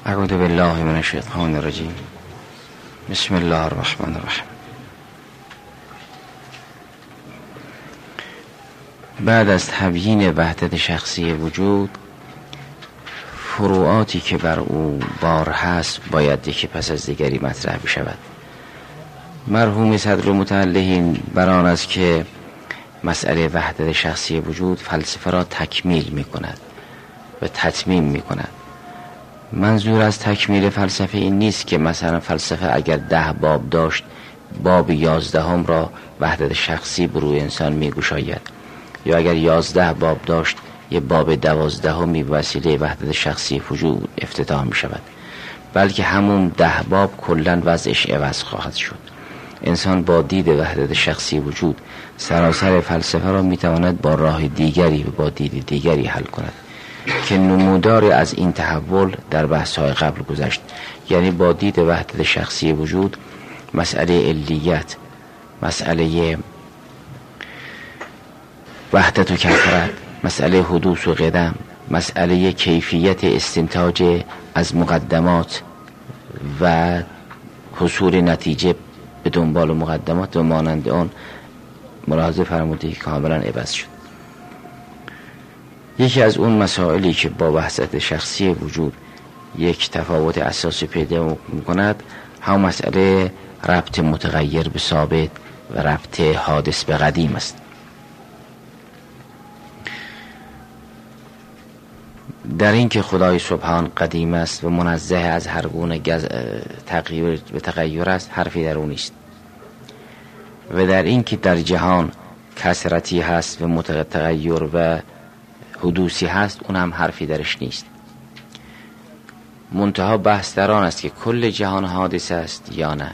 اعوذ بالله من الشیطان الرجیم. بسم الله الرحمن الرحیم. بعد از تبیین وحدت شخصی وجود، فروعاتی که بر او بار هست باید یکی پس از دیگری مطرح بشود. مرحوم صدر المتعلقین بر آن است که مسئله وحدت شخصی وجود فلسفه را تکمیل می کند و تتمیم می کند. منظور از تکمیل فلسفه این نیست که مثلا فلسفه اگر 10 باب داشت، باب 11 را وحدت شخصی بر روی انسان می گشاید، یا اگر 11 باب داشت یه باب 12 به وسیله وحدت شخصی وجود افتتاح می شود، بلکه همون 10 باب کلن وضعش عوض خواهد شد. انسان با دید وحدت شخصی وجود سراسر فلسفه را می تواند با راه دیگری و با دید دیگری حل کند که نمودار از این تحول در بحث‌های قبل گذشت. یعنی با دید وحدت شخصی وجود مسئله علیت، مسئله وحدت و کثرت، مسئله حدوث و قدم، مسئله کیفیت استنتاج از مقدمات و حصول نتیجه به دنبال مقدمات و مانند آن ملاحظه فرمودید که کاملا عوض شد. یکی از اون مسائلی که با وحدت شخصی وجود یک تفاوت اساسی پیدا می‌کند هم مسئله ربط متغیر به ثابت و ربط حادث به قدیم است. در این که خدای سبحان قدیم است و منزه از هر گونه تغییر و تغییر است حرفی در اون نیست، و در این که در جهان کثرتی هست و متغیر و حدوثی هست اون هم حرفی درش نیست. منتها بحث در آن است که کل جهان حادث است یا نه،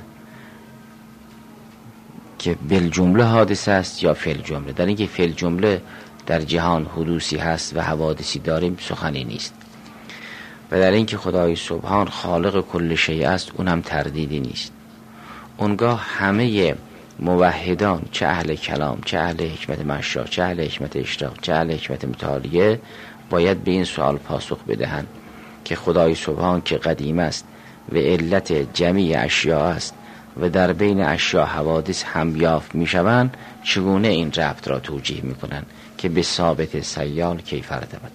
که بالجمله حادث است یا فی الجمله. در این که فی الجمله در جهان حدوثی هست و حوادثی داریم سخنی نیست، و در این که خدای سبحان خالق کل شیء است اون هم تردیدی نیست. اونگاه همه موحدان، چه اهل کلام، چه اهل حکمت مشا، چه اهل حکمت اشراق، چه اهل حکمت متعالیه، باید به این سوال پاسخ بدهند که خدای سبحان که قدیم است و علت جمیع اشیاء است و در بین اشیاء حوادث هم یافت می شوند، چگونه این ربط را توجیه می کنند که به ثابت سیال کیف ارتبط.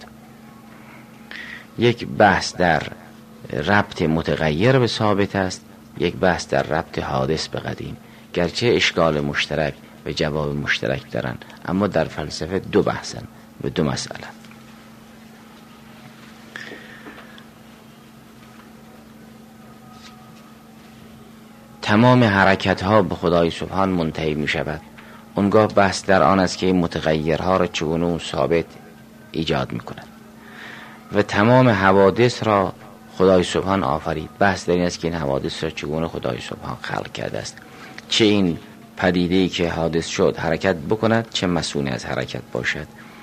یک بحث در ربط متغیر به ثابت است، یک بحث در ربط حادث به قدیم، گرچه اشکال مشترک و جواب مشترک دارن، اما در فلسفه 2 بحثن و 2 مسئله. تمام حرکت ها به خدای سبحان منتهی می شود. اونگاه بحث در آن است که این متغیرها را چگونه اون ثابت ایجاد می کند و تمام حوادث را خدای سبحان آفرید. بحث در این است که این حوادث را چگونه خدای سبحان خلق کرده است، چه این پدیده‌ای که حادث شد حرکت بکند، چه مسئول از حرکت باشد.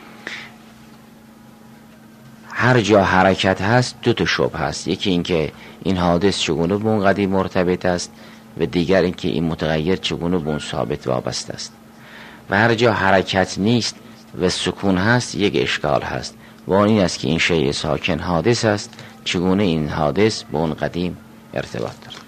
هر جا حرکت هست 2 تا شبهه هست، یکی این که این حادث چگونه به اون قدیم مرتبط است و دیگر این که این متغیر چگونه به اون ثابت وابسته است. و هر جا حرکت نیست و سکون هست یک اشکال هست، و آن این است که این شیء ساکن حادث است، چگونه این حادث به اون قدیم ارتباط دارد.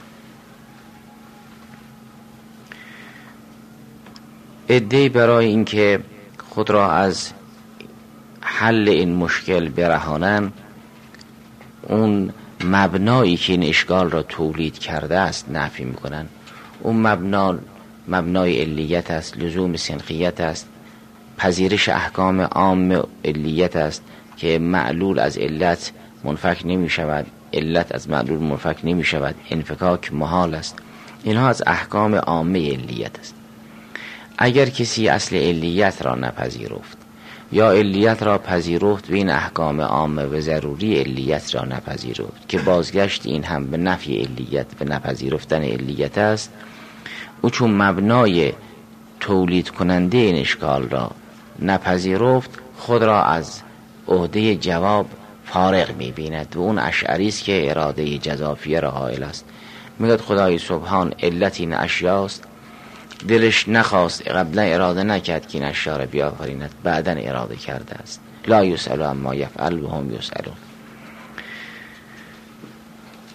عده‌ای برای اینکه خود را از حل این مشکل برهانن، اون مبنایی که این اشکال را تولید کرده است نفی میکنن. اون مبنای علیت است، لزوم سنخیت است، پذیرش احکام عام علیت است که معلول از علت منفک نمی شود، علت از معلول منفک نمی شود، انفکاک محال است. اینها از احکام عامه علیت است. اگر کسی اصل علیت را نپذیرفت یا علیت را پذیرفت و این احکام عامه و ضروری علیت را نپذیرفت که بازگشت این هم به نفی علیت و نپذیرفتن علیت است، او چون مبنای تولید کننده این اشکال را نپذیرفت خود را از عهده جواب فارغ می‌بیند و اون اشعری است که اراده جزافیه را حائل است. میگوید خدای سبحان علت این اشیاست، دلش نخواست، قبلا اراده نکرد که این اشیا را بیافریند، بعدا اراده کرده است. لا یسأل عما یفعل و هم یسألون.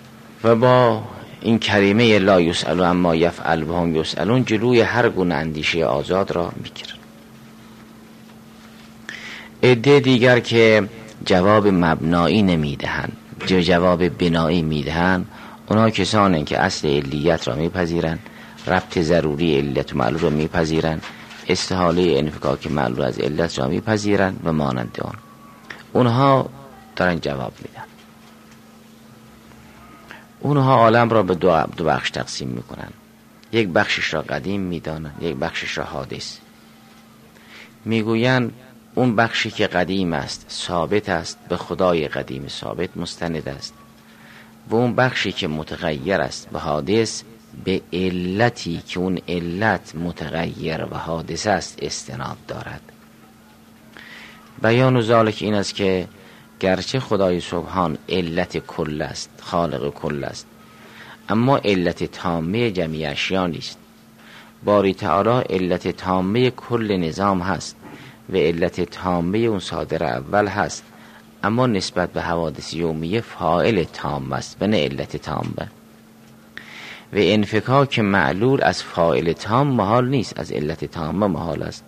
و با این کریمه لا یسأل عما یفعل و هم یسألون جلوی هر گونه اندیشه آزاد را میگیرن. عده دیگر که جواب مبنایی نمیدهند، جواب بنایی میدهند، اونا کسانی که اصل علیت را میپذیرند، ربط ضروری علت و معلول را میپذیرند، استحاله انفکاک معلول از علت را میپذیرند و مانند آن. اونها دارن جواب میدن. اونها عالم را به دو بخش تقسیم میکنن. یک بخشش را قدیم میدانن، یک بخشش را حادث. میگوین اون بخشی که قدیم است ثابت است، به خدای قدیم ثابت مستند است، و اون بخشی که متغیر است به حادث به علتی که اون علت متغیر و حادث است استناد دارد. بیان ذالک این است که گرچه خدای سبحان علت کل است، خالق کل است، اما علت تامه جمیع اشیا نیست. باری تعالی علت تامه کل نظام هست و علت تامه اون صادر اول هست، اما نسبت به حوادث یومیه فاعل تام است و نه علت تامه. و انفکاک معلول از فاعل تام محال نیست، از علت تامه محال است.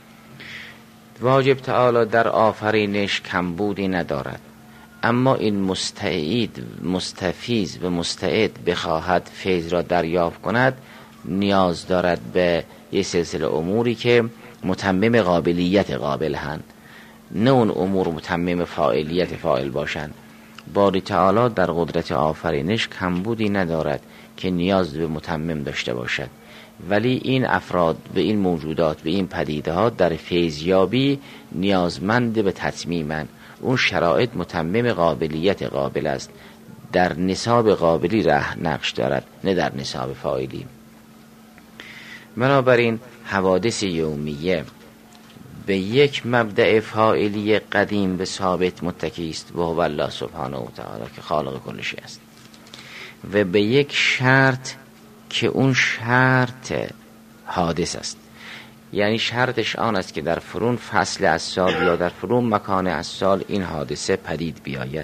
واجب تعالی در آفرینش کمبودی ندارد، اما این مستعید مستفیض و مستعد بخواهد فیض را دریافت کند، نیاز دارد به یه سلسله اموری که متمم قابلیت قابل هند، نه اون امور متمم فاعلیت فاعل باشند. باری تعالی در قدرت آفرینش کمبودی ندارد که نیاز به متمم داشته باشد، ولی این افراد به این موجودات به این پدیده ها در فیضیابی نیازمند به تتمیمن. اون شرایط متمم قابلیت قابل است، در نصاب قابلی نقش دارد نه در نصاب فاعلی. بنابراین حوادث یومیه به یک مبدأ فاعلی قدیم به ثابت متکی است و هو الله سبحانه و تعالی که خالق کل شیء است، و به یک شرط که اون شرط حادث است. یعنی شرطش آن است که در فرون فصل از سال یا در فرون مکان از سال این حادثه پدید بیاید.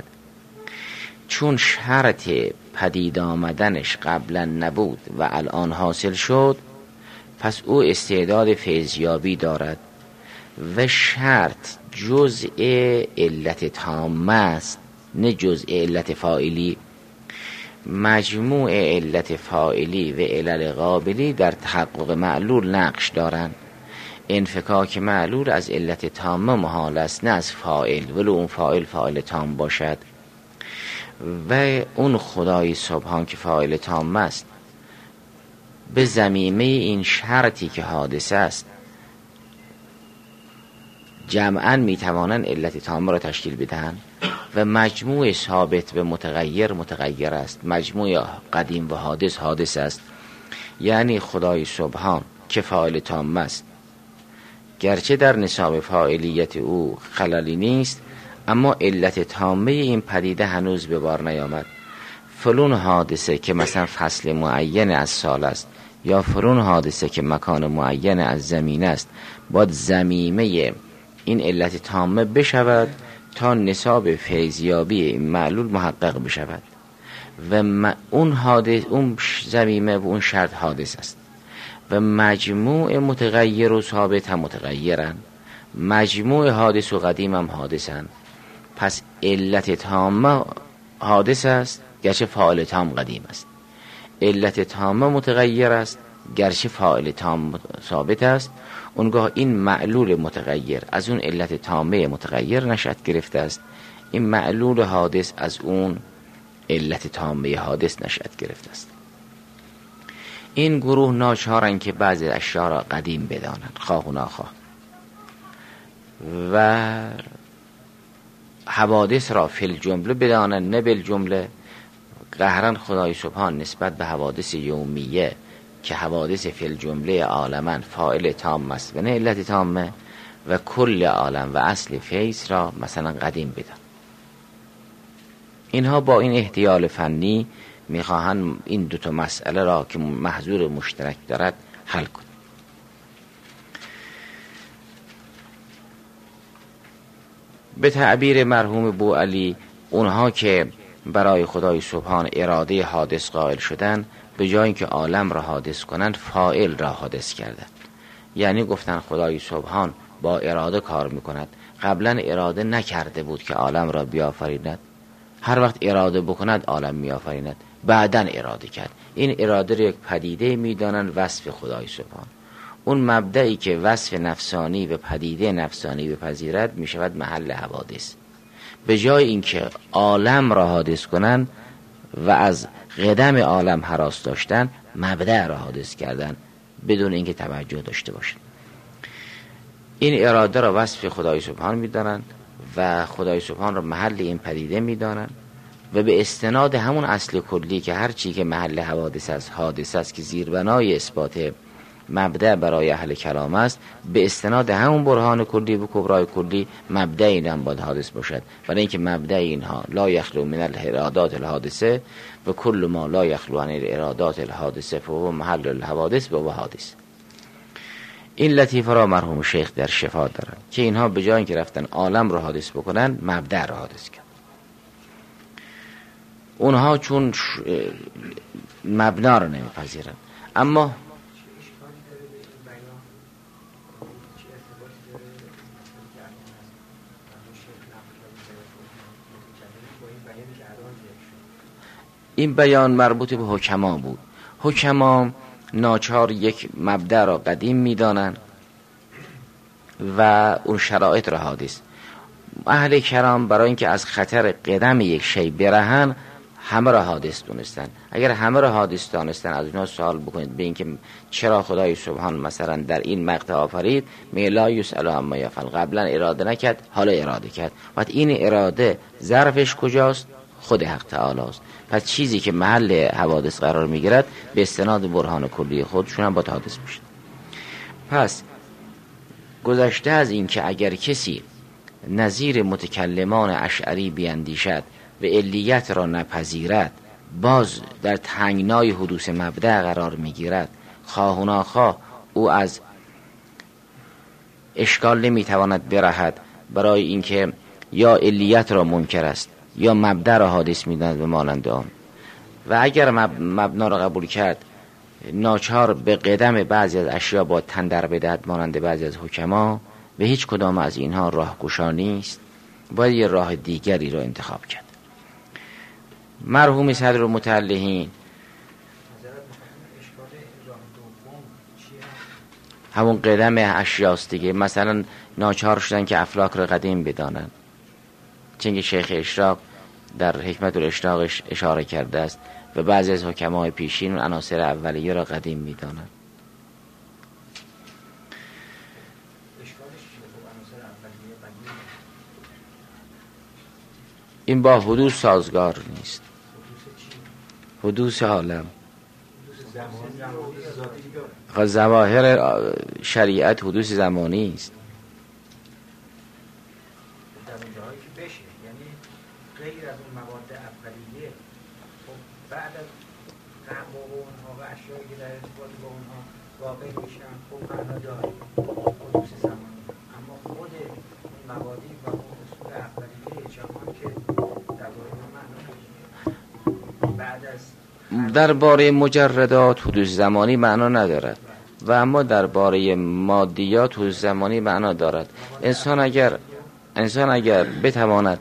چون شرط پدید آمدنش قبلا نبود و الان حاصل شد، پس او استعداد فیضیابی دارد و شرط جزء علت تامه است نه جزء علت فاعلی. مجموع علت فاعلی و علل قابلی در تحقق معلول نقش دارند. انفکاک معلول از علت تامه محال است نه از فاعل، ولو اون فاعل تام باشد. و اون خدای سبحان که فاعل تام است به ضمیمه این شرطی که حادثه است جمعاً میتوانند علت تامه را تشکیل بدهند و مجموع ثابت و متغیر است، مجموع قدیم و حادث است. یعنی خدای سبحان که فاعل تام است گرچه در نصاب فاعلیت او خللی نیست، اما علت تامه این پدیده هنوز به بار نیامد. فلون حادثه که مثلا فصل معین از سال است یا فلون حادثه که مکان معین از زمین است، باید ضمیمه این علت تامه بشود تا نصاب فیضیابی این معلول محقق بشود و اون حادث، اون ضمیمه و اون شرط حادث است و مجموع متغیر و ثابت هم متغیرن، مجموع حادث و قدیم هم حادثن. پس علت تامه حادث است گرچه فاعل تام قدیم است، علت تامه متغیر است گرچه فاعل تام ثابت است. اونگاه این معلول متغیر از اون علت تامه متغیر نشأت گرفته است، این معلول حادث از اون علت تامه حادث نشأت گرفته است. این گروه ناچارن که بعضی اشیاء را قدیم بدانند خواه و ناخواه، و حوادث را فی الجمله بدانند نه بالجمله. قهرن خدای سبحان نسبت به حوادث یومیه که حوادث فی الجمله عالمن فاعل تام است و نه علت تامه، و کل عالم و اصل فیض را مثلا قدیم بدن. اینها با این احتیال فنی میخواهند این دوتا مسئله را که محظور مشترک دارد حل کن. به تعبیر مرحوم بوعلی، اونها که برای خدای سبحان اراده حادث قائل شدن، به جای اینکه عالم را حادث کنند فاعل را حادث کردند. یعنی گفتن خدای سبحان با اراده کار میکند، قبلا اراده نکرده بود که عالم را بیافریند، هر وقت اراده بکند عالم میآفریند، بعداً اراده کرد. این اراده را یک پدیده میدانند وصف خدای سبحان. اون مبدئی که وصف نفسانی و پدیده نفسانی بپذیرد میشود محل حوادث. به جای اینکه عالم را حادث کنند و از قدم عالم هراس داشتن، مبدأ را حادث کردن بدون اینکه توجه داشته باشند. این اراده را وصف خدای سبحان میدانند و خدای سبحان را محل این پدیده میدانند و به استناد همون اصل کلی که هر چی که محل حوادث است حادث است، که زیربنای اثبات مبدأ برای اهل کلام است، به استناد همون برهان کلی و کبرای کلی مبدأ این هم باید حادث باشد. ولی اینکه مبدأ اینها لا یخلو من الارادات الحادثه و کل ما لا یخلو عن الارادات الحادثه فهو محل الحوادث و حادث. این لطیفه را مرحوم شیخ در شفا دارن که اینها به جای اینکه رفتن عالم را حادث بکنن، مبدأ را حادث کرد. اونها چون مبنا را نمیپذیرن. اما این بیان مربوط به حکما بود. حکما ناچار یک مبدأ را قدیم میدانن و اون شرایط را حادث. اهل کرام برای اینکه از خطر قدم یک شی برهن، همه را حادث دونستن. اگر همه را حادث دانستن، از اونها سوال بکنید به اینکه چرا خدای سبحان مثلا در این مقطع آفرید، می لا یسأل عما یفعل، قبلا اراده نکرد حالا اراده کرد. وقت این اراده ظرفش کجاست؟ خود حق تعالی است. پس چیزی که محل حوادث قرار میگیرد به استناد برهان کلی خودشون هم با حادث میشه. پس گذشته از این که اگر کسی نظیر متکلمان اشعری بیندیشد و علیت را نپذیرد، باز در تنگنای حدوث مبدأ قرار میگیرد، خواه و ناخواه او از اشکال نمیتواند برهد، برای اینکه یا علیت را منکر است یا مبدأ را حادث میداند به مانند آن. و اگر مبنا را قبول کرد، ناچار به قدم بعضی از اشیا با تن در بدهد مانند بعضی از حکما، و هیچ کدام از اینها راهگشا نیست، باید یه راه دیگری را انتخاب کرد. مرحوم صدر المتعلحین همون قدم اشیاست دیگه. مثلا ناچار شدن که افلاک را قدیم بدانند، چنگه شیخ اشراق در حکمت الاشراق اشاره کرده است و بعضی از حکمای پیشین عناصر اولیه را قدیم می‌دانند. این با حدوث سازگار نیست. حدوث عالم ظواهر شریعت حدوث زمانی است. غیر از اون مواد اولیه، خب بعد از قهوه و اونها و اشیایی که در ارتباط با اونها واقع میشن، خب معنا داره حدوث زمانی. اما خود اون موادی و اون اصول اولیه جهان که درباره ما معنا داره. بعد از درباره مجردات حدوث زمانی معنا ندارد و اما درباره مادیات حدوث زمانی معنا دارد. انسان اگر بتواند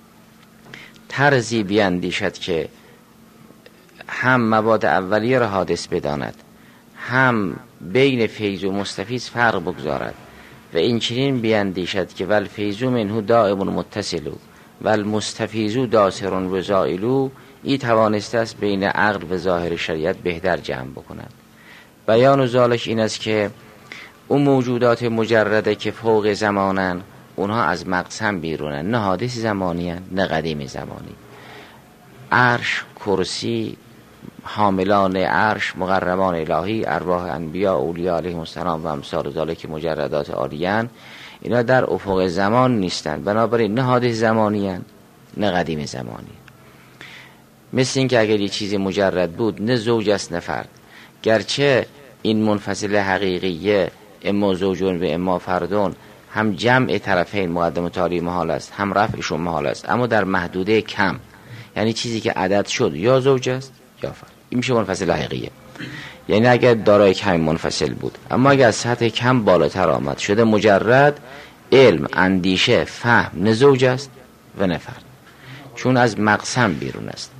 طرزی بیندیشد که هم مواد اولیه را حادث بداند، هم بین فیض و مستفیض فرق بگذارد و این چنین بیندیشد که ول فیضو منه دائم متصل و المستفیضو داسر و زائل، ای توانسته است بین عقل و ظاهر شریعت بهتر جمع بکند. بیان ذالک این است که اون موجودات مجرده که فوق زمانن، اونها از مقسم بیرونن، نه حادث زمانی هن، نه قدیم زمانی. عرش، کرسی، حاملان عرش، مقربان الهی، ارواح انبیاء، اولیاء علیهم السلام و امثال ذالک مجردات عالیان، اینا در افق زمان نیستن، بنابراین نه حادث زمانی هن، نه قدیم زمانی. مثل این که اگر یه چیزی مجرد بود، نه زوج است نه فرد، گرچه این منفصل حقیقیه اما زوجون و اما فردون، هم جمع طرفین مقدم و تالی محال است، هم رفعشون محال است، اما در محدوده کم. یعنی چیزی که عدد شد یا زوج است یا فرد. این میشه منفصل حقیقیه. یعنی اگر دارای کمی منفصل بود، اما اگر از سطح کم بالاتر آمد شده مجرد علم، اندیشه، فهم، نه زوج است و نه فرد، چون از مقسم بیرون است.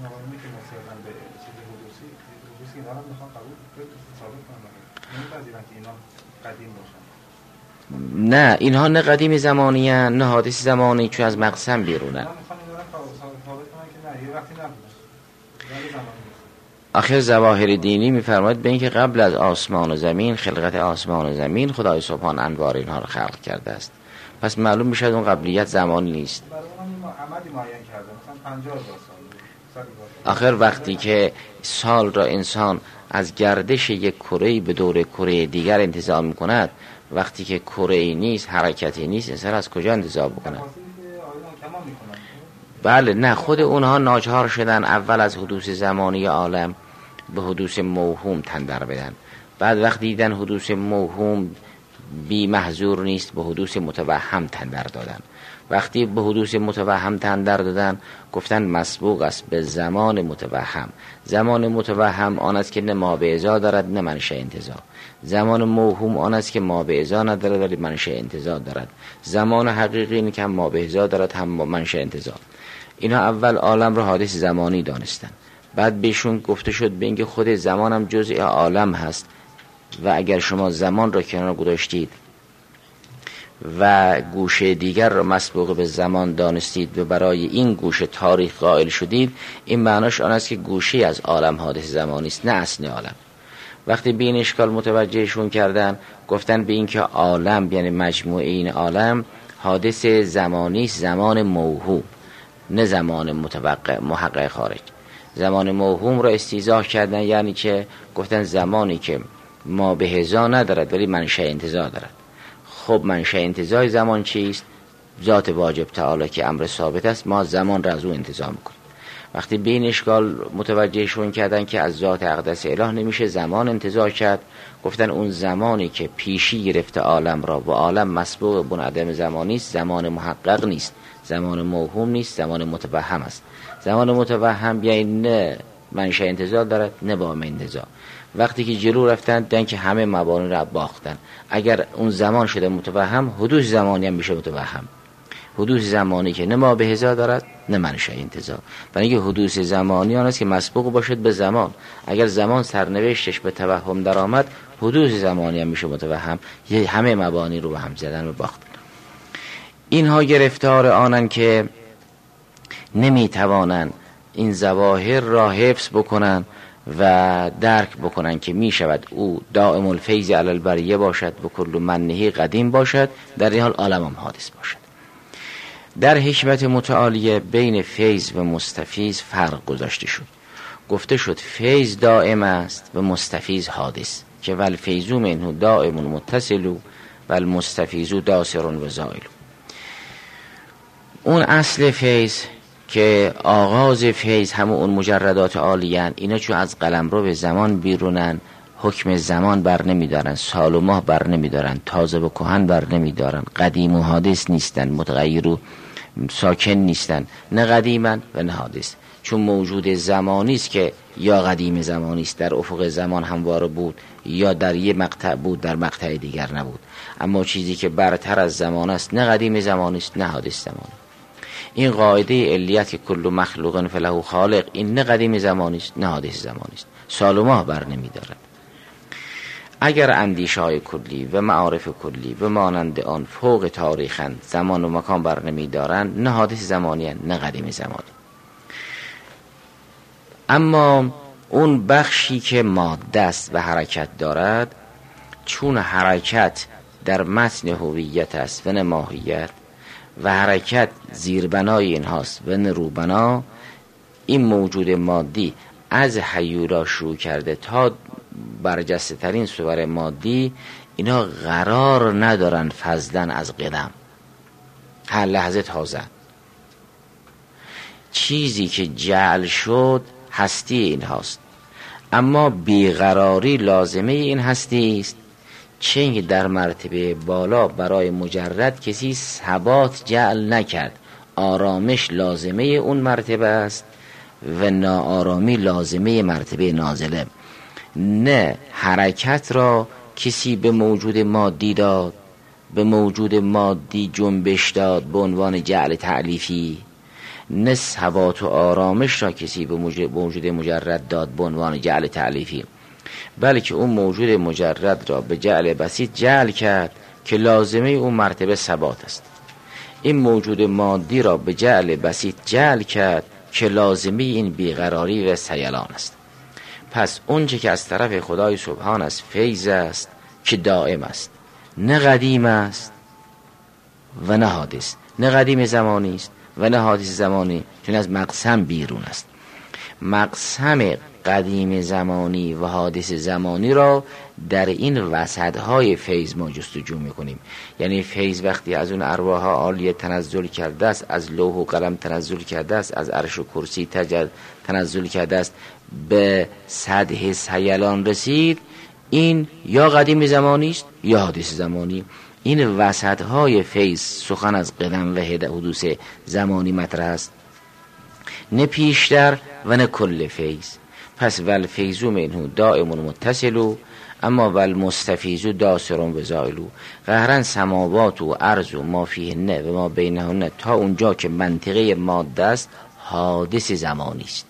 نه اینها نه قدیم زمانی هستند نه حادث زمانی، چون از مقسم بیرونن. آخر ظواهر دینی میفرماید به اینکه قبل از آسمان و زمین، خلقت آسمان و زمین، خدای سبحان انوار اینها رو خلق کرده است. پس معلوم میشه اون قبلیت زمانی نیست. آخر وقتی که سال را انسان از گردش یک کره‌ای به دور کره دیگر انتظار میکند، وقتی که کره‌ای نیست، حرکتی نیست، انسان از کجا انتظار بکند؟ بله نه، خود اونها ناچار شدن اول از حدوث زمانی عالم به حدوث موهوم تندر بدن، بعد وقتی دیدن حدوث موهوم بی محظور نیست به حدوث متوهم تندر دادن. وقتی به حدوث متوهم تندر دادن گفتن مسبوق است به زمان متوهم. زمان متوهم آن است که نه ما به ازا دارد نه منشأ انتزاع. زمان موهوم آن است که ما به ازا ندارد ولی منشأ انتزاع دارد. زمان حقیقی این که هم ما به ازا دارد هم منشأ انتزاع. اینا اول عالم را حادث زمانی دانستن، بعد بهشون گفته شد به اینکه خود زمان هم جزء عالم هست و اگر شما زمان را کنار گذاشتید و گوشه دیگر را مسبوق به زمان دانستید و برای این گوشه تاریخ قائل شدید، این معناش آن است که گوشه از عالم حادث زمانی است نه اصل عالم. وقتی به این اشکال متوجهشون کردن گفتن به این که عالم یعنی مجموعه این عالم حادث زمانی است، زمان موهوم نه زمان محقق خارج. زمان موهوم را استیضاح کردن، یعنی که گفتن زمانی که ما به هزا ندارد ولی منشأ انتزاع دارد. خب منشأ انتزاع زمان چیست؟ ذات واجب تعالی که امر ثابت است، ما زمان را از او انتزاع میکنیم. وقتی به این اشکال متوجهشون کردن که از ذات اقدس اله نمیشه زمان انتزاع کرد، گفتن اون زمانی که پیشی گرفته عالم را و عالم مسبوق بن عدم زمانی است، زمان محقق نیست، زمان موهوم نیست، زمان متوهم است. زمان متوهم یعنی نه منشأ انتزاع دارد نه بام انتزاع. وقتی که جلو رفتن دیدن که همه مبانی را باختن. اگر اون زمان شده متوهم، حدوث زمانی هم میشه متوهم. حدوث زمانی که نه ما به هزا دارد نه منشأ انتزاع. برای اینکه حدوث زمانی آن است که مسبوق باشد به زمان. اگر زمان سرنوشتش به توهم در آمد، حدوث زمانی هم میشه متوهم. همه مبانی رو به هم زدن و باختن. اینها گرفتار آنن که نمیتوانن این ظواهر را حفظ بکنن و درک بکنن که می شود او دائم الفیض علی البریه باشد و کل منهی قدیم باشد، در این حال عالم هم حادث باشد. در حکمت متعالیه بین فیض و مستفیض فرق گذاشته شد. گفته شد فیض دائم است و مستفیض حادث، که ول فیضو منه دائم متصل و المستفیض داسر و زائل. اون اصل فیض که آغاز فیض همه اون مجردات عالیان، اینا چون از قلمرو به زمان بیرونن، حکم زمان بر نمیدارن، سال و ماه بر نمیدارن، تازه و کهن بر نمیدارن، قدیم و حادث نیستن، متغیر و ساکن نیستن، نه قدیمن و نه حادث. چون موجود زمانی است که یا قدیم زمانی است، در افق زمان همواره بود، یا در یک مقطع بود در مقطع دیگر نبود. اما چیزی که برتر از زمان است نه قدیم زمانی است نه حادث زمانی. این قاعده علیت که کل مخلوق فله خالق، این نه قدیم زمانی است نه حادث زمانی است، سال و ماه بر نمیدارد. اگر اندیشه های کلی و معارف کلی و مانند آن فوق تاریخند، زمان و مکان بر نمیدارند، نه حادث زمانی نه قدیم زمانی. اما اون بخشی که ماده است و حرکت دارد، چون حرکت در متن هویت است و نه ماهیت، و حرکت زیربنای این هاست و نه روبنا، این موجود مادی از هیولا شروع کرده تا برجسته ترین صور مادی، اینا قرار ندارن فضلن از قدم، هر لحظه تازه. چیزی که جعل شد هستی این هاست، اما بیقراری لازمه این هستی است. چنگ در مرتبه بالا برای مجرد کسی ثبات جعل نکرد، آرامش لازمه اون مرتبه است، و ناآرامی لازمه مرتبه نازله. نه حرکت را کسی به موجود مادی داد، به موجود مادی جنبش داد به عنوان جعل تألیفی، نه ثبات و آرامش را کسی به موجود مجرد داد به عنوان جعل تألیفی، بلکه اون موجود مجرد را به جعل بسیط جعل کرد که لازمه اون مرتبه ثبات است. این موجود مادی را به جعل بسیط جعل کرد که لازمه این بیقراری و سیلان است. پس اونچه که از طرف خدای سبحان است فیض است که دائم است، نه قدیم است و نه حادث، نه قدیم زمانی است و نه حادث زمانی، چون از مقسم بیرون است. مقسم قدیم زمانی و حادث زمانی را در این وسطهای فیض ما جستجو میکنیم. یعنی فیض وقتی از اون ارواح عالیه تنزل کرده است، از لوح و قلم تنزل کرده است، از عرش و کرسی تنزل کرده است، به سطح سیلان رسید، این یا قدیم زمانی است یا حادث زمانی. این وسطهای فیض سخن از قدم و حدوث زمانی مطرح است، نه پیشتر و نه کل فیض. پس والفیض منه دائم متصل، اما والمستفیض داسر و زائل. قهرن سماوات و ارض و ما فیهن و ما بینهن، تا اونجا که منطقه ماده است حادث زمانی است.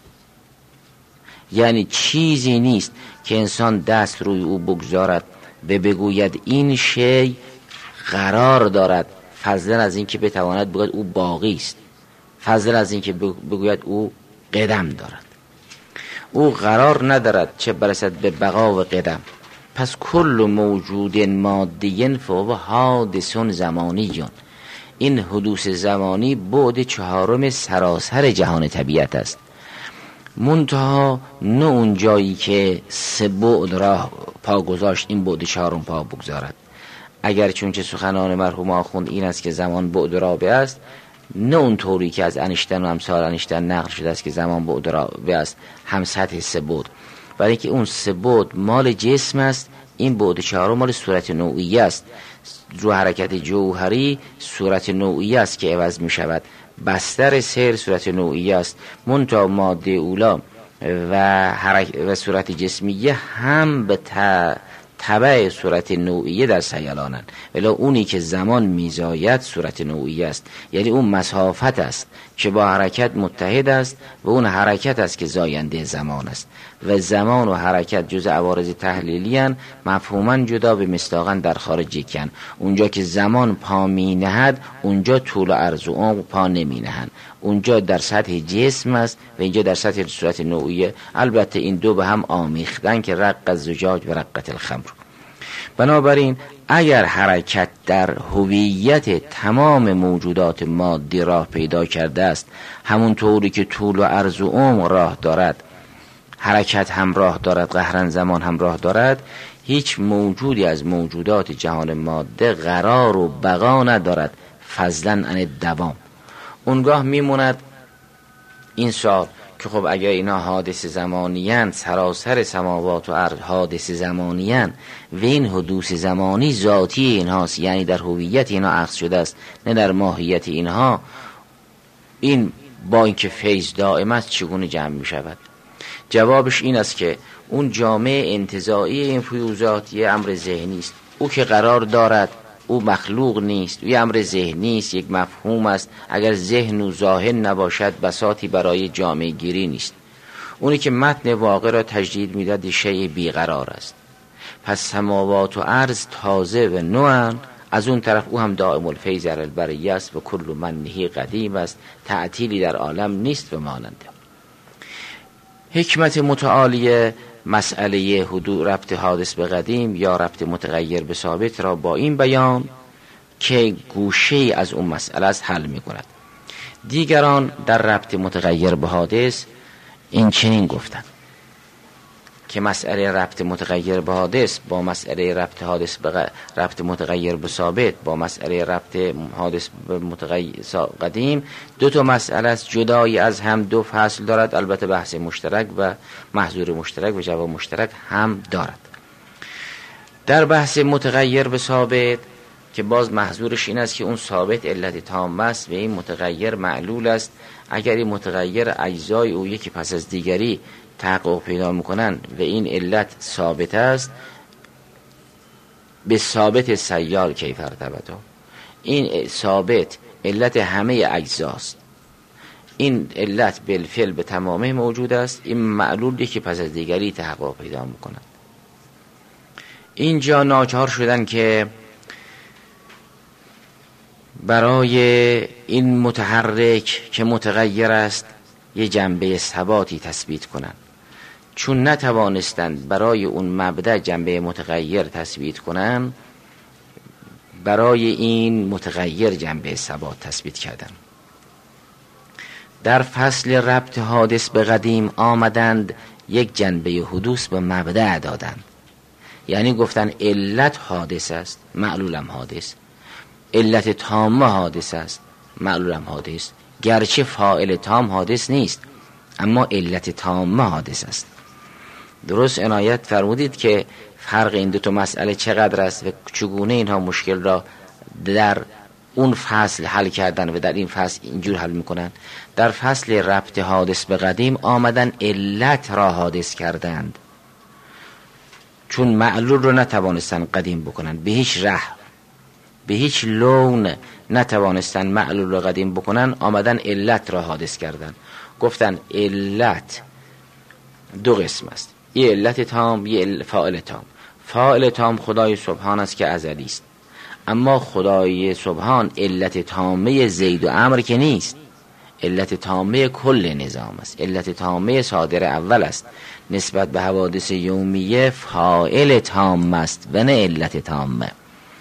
یعنی چیزی نیست که انسان دست روی او بگذارد و بگوید این شی قرار دارد، فضلا از این که بتواند بگوید او باقی است، فضلا از این که بگوید او قدم دارد. او قرار ندارد چه برسد به بقا و قدم. پس کل موجود مادی فهو حادث زمانی. این حدوث زمانی بعد چهارم سراسر جهان طبیعت است، منتها نه اون جایی که سه بعد را پا گذاشت این بعد چهارم پا بگذارد. اگر چون که سخنان مرحوم آخوند این است که زمان بعد رابع است، نه اون طوری که از انیشتن و امثال انیشتن نقل شده است که زمان بعد رابع است هم سطح سه بعد، برای که اون سه بعد مال جسم است، این بعد چهارم مال صورت نوعی است. رو حرکت جوهری صورت نوعی است که عوض می شود، بستر سیر صورت نوعی است، منتها ماده اولا و صورت جسمیه هم به تبع صورت نوعیه در سیلانند، ولی اونی که زمان میزاید صورت نوعیه است. یعنی اون مسافت است که با حرکت متحد است و اون حرکت است که زاینده زمان است، و زمان و حرکت جز عوارض تحلیلی هستند، مفهوما جدا به مصداقا در خارج یکن. اونجا که زمان پا می نهد اونجا طول و عرض و عمق پا نمی نهند، اونجا در سطح جسم است و اینجا در سطح صورت نوعیه. البته این دو به هم آمیختن که رق الزجاج و رقت الخمر. بنابراین اگر حرکت در هویت تمام موجودات مادی راه پیدا کرده است، همون طوری که طول و عرض و عمق راه دارد، حرکت هم راه دارد، قهرن زمان هم راه دارد، هیچ موجودی از موجودات جهان ماده قرار و بقا ندارد فضلا عن دوام. اونگاه میموند این سوال که خب اگر اینا حادث زمانیان، سراسر سماوات و ارض حادث زمانیان و این حدوث زمانی ذاتی اینهاست، یعنی در هویت اینا عکس شده است نه در ماهیت اینها، این با اینکه فیض دائم است چگونه جمع می شود؟ جوابش این است که اون جامعه انتزاعی این فیوزات یه امر ذهنی است. او که قرار دارد او مخلوق نیست، یه امر ذهنی است، یک مفهوم است. اگر ذهن و ذاهن نباشد بساطی برای جامعه گیری نیست. اونی که متن واقع را تجدید میداد شیء بیقرار است. پس سماوات و ارض تازه و نوان، از اون طرف او هم دائم الفیض علی البریه است و کل منه قدیم است، تعطیلی در عالم نیست و ماننده. حکمت متعالیه مسئله حدوث ربط حادث به قدیم یا ربط متغیر به ثابت را با این بیان که گوشه از اون مسئله است حل می کند. دیگران در ربط متغیر به حادث این چنین گفتند که مسئله ربط متغیر به حادث با مسئله ربط متغیر به ثابت با مسئله ربط حادث به متغیر قدیم دو تا مسئله است، جدایی از هم، دو فصل دارد. البته بحث مشترک و محظور مشترک و جواب مشترک هم دارد. در بحث متغیر به ثابت که باز محظورش این است که اون ثابت علت تام است و این متغیر معلول است. اگر این متغیر اجزای او یکی پس از دیگری تحقق پیدا میکنن و این علت ثابت است، به ثابت سیال کیف ارتبطه، این ثابت علت همه اجزاست، این علت بالفعل به تمامه موجود است، این معلول یکی پس از دیگری تحقق پیدا میکنن. اینجا ناچار شدن که برای این متحرک که متغیر است یه جنبه ثباتی تثبیت کنن. چون نتوانستند برای اون مبدأ جنبه متغیر تثبیت کنن، برای این متغیر جنبه ثبات تثبیت کردن. در فصل ربط حادث به قدیم آمدند یک جنبه حدوث به مبدأ دادند. یعنی گفتن علت حادث است، معلولم حادث، علت تامه حادث است، معلولم حادث، گرچه فاعل تام حادث نیست اما علت تامه حادث است. درست عنایت فرمودید که فرق این دو تا مسئله چقدر است و چگونه اینها مشکل را در اون فصل حل کردن و در این فصل اینجور حل میکنن. در فصل ربط حادث به قدیم آمدن علت را حادث کردند، چون معلول رو نتوانستن قدیم بکنن، به هیچ ره به هیچ لون نتوانستن معلول رو قدیم بکنن، آمدن علت را حادث کردن. گفتن علت دو قسم است، یه علت تام، یه فاعل تام. فاعل تام خدای سبحان است که ازلی است، اما خدای سبحان علت تامه زید و عمرو که نیست، علت تامه کل نظام است، علت تامه صادر اول است. نسبت به حوادث یومیه فاعل تام است و نه علت تامه.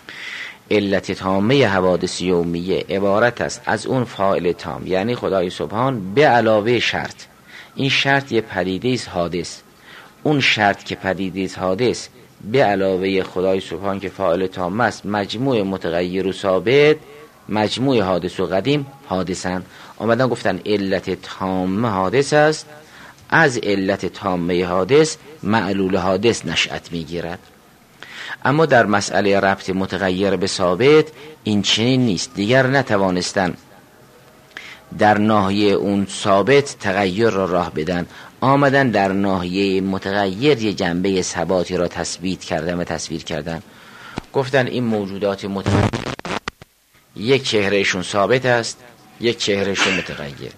علت تامه حوادث یومیه عبارت است از اون فاعل تام، یعنی خدای سبحان به علاوه شرط. این شرط یه پدیده است حادث، اون شرط که پدیده است حادث به علاوه خدای سبحان که فاعل تام است، مجموع متغیر و ثابت، مجموع حادث و قدیم حادثن. آمدن گفتن علت تامه حادث است، از علت تامه حادث معلول حادث نشأت میگیرد. اما در مسئله ربط متغیر به ثابت این چنین نیست. دیگر نتوانستن در ناحیه اون ثابت تغییر را راه بدن، آمدن در ناحیه متغیر یه جنبه ثباتی را تثبیت کردن و تصویر کردن. گفتن این موجودات متغیر یک چهرهشون ثابت است، یک چهرهشون متغیر.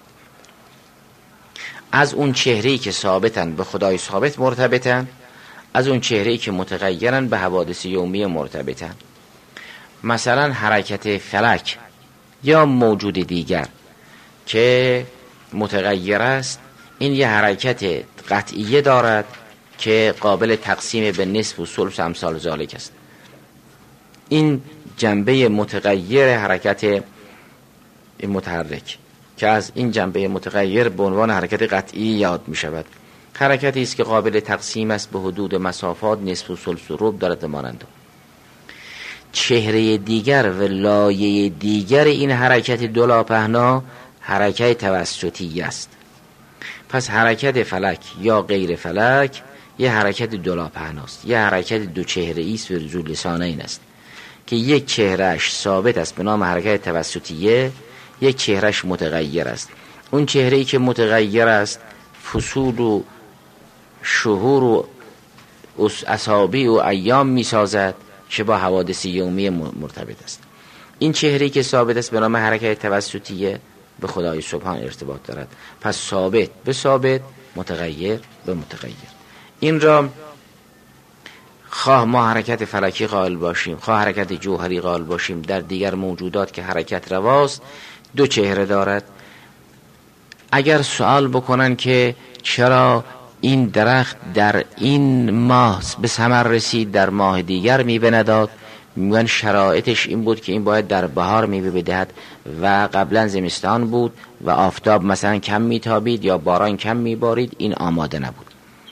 از اون چهره‌ای که ثابتن به خدای ثابت مرتبطن، از اون چهره‌ای که متغیرن به حوادث یومیه مرتبطن. مثلا حرکت فلک یا موجود دیگر که متغیر است، این یه حرکت قطعیه دارد که قابل تقسیم به نصف و ثلث امثال ذالک است. این جنبه متغیر حرکت متحرک که از این جنبه متغیر به عنوان حرکت قطعی یاد می شود. حرکتی است که قابل تقسیم است به حدود مسافات نصف و ثلث و ربع دارد مانند. چهره دیگر و لایه دیگر این حرکت دولاپهنا حرکت توسطی است. پس حرکت فلک یا غیر فلک یه حرکت دولاپهناست، یه حرکت دو چهره است و ذو لسانین است که یک چهرهش ثابت است به نام حرکت توسطیه، یک چهرهش متغیر است. اون چهره‌ای که متغیر است فصول و شهور و اصابع و ایام می سازد که با حوادث یومی مرتبط است. این چهره‌ای که ثابت است به نام حرکت توسطیه به خدای سبحان ارتباط دارد. پس ثابت به ثابت، متغیر به متغیر. این را خواه ما حرکت فلکی قائل باشیم، خواه حرکت جوهری قائل باشیم، در دیگر موجودات که حرکت رواست دو چهره دارد. اگر سوال بکنن که چرا این درخت در این ماه به ثمر رسید در ماه دیگر میوه نداد، میگن شرایطش این بود که این باید در بهار میوه بدهد و قبلا زمستان بود و آفتاب مثلا کم میتابید یا باران کم میبارید، این آماده نبود.